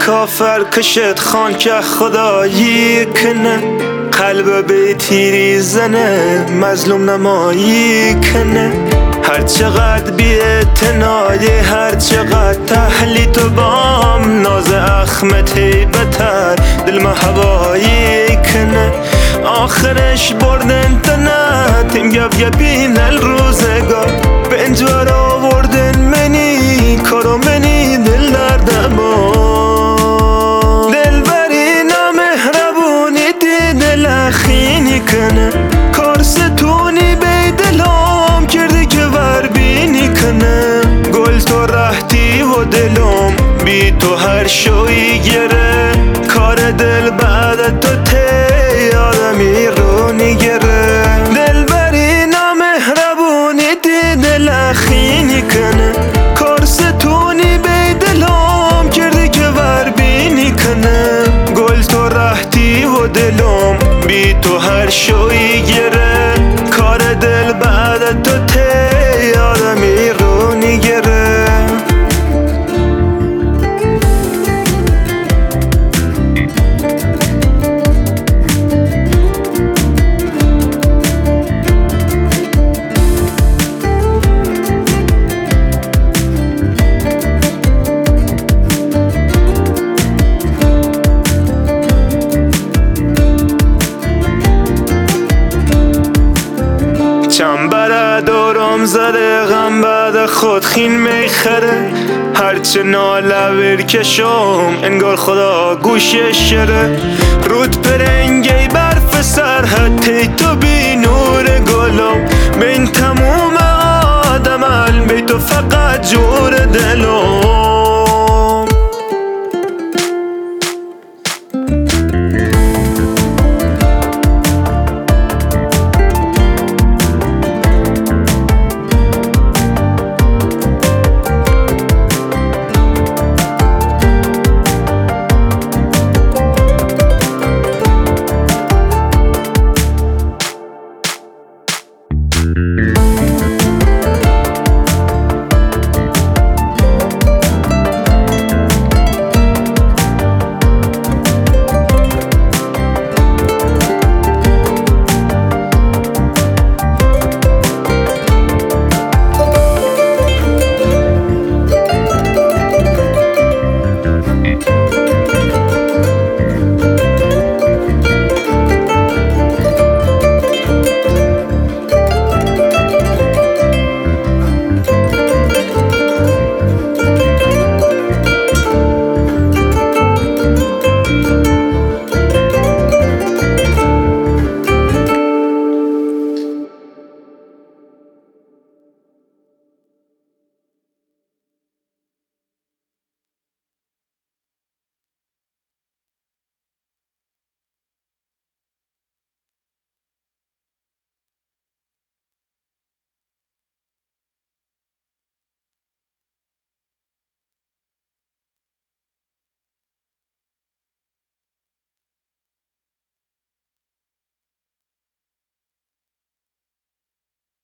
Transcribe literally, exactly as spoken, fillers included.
کافر کشت خان که خدایی کنه، قلب به تیری زنه مظلوم نمایی کنه. هر چقدر بی اعتنای، هر چقدر تحلی تو بام، ناز اخمت هیبتر دل ما هوایی کنه. آخرش بردن تنه تیم گب گبین الروزگار، به انجوار آوردن منی کارو منی دل دردما. دل بری نامهربونی دی دل اخینی کنه، کار ستونی بی دلم کردی که ور بینی کنه. گل تو رحتی و دلم بی تو هر شوی گره، کار دل بعد تو تی آدمی رو نگره. دل بری نامهربونی دی دل اخینی کنه، کار ستونی بی دلم کردی که ور بینی کنه. گل تو رحتی و دلم بی تو هر شوی گره، کار دل بعد تو تی آدمی رو نگره. چنبره دورم زده غم بعد خود خین میخره، هرچه ناله ورکشم انگار خدا گوشش شره. رود پرنگی برف سرحد تی تو بی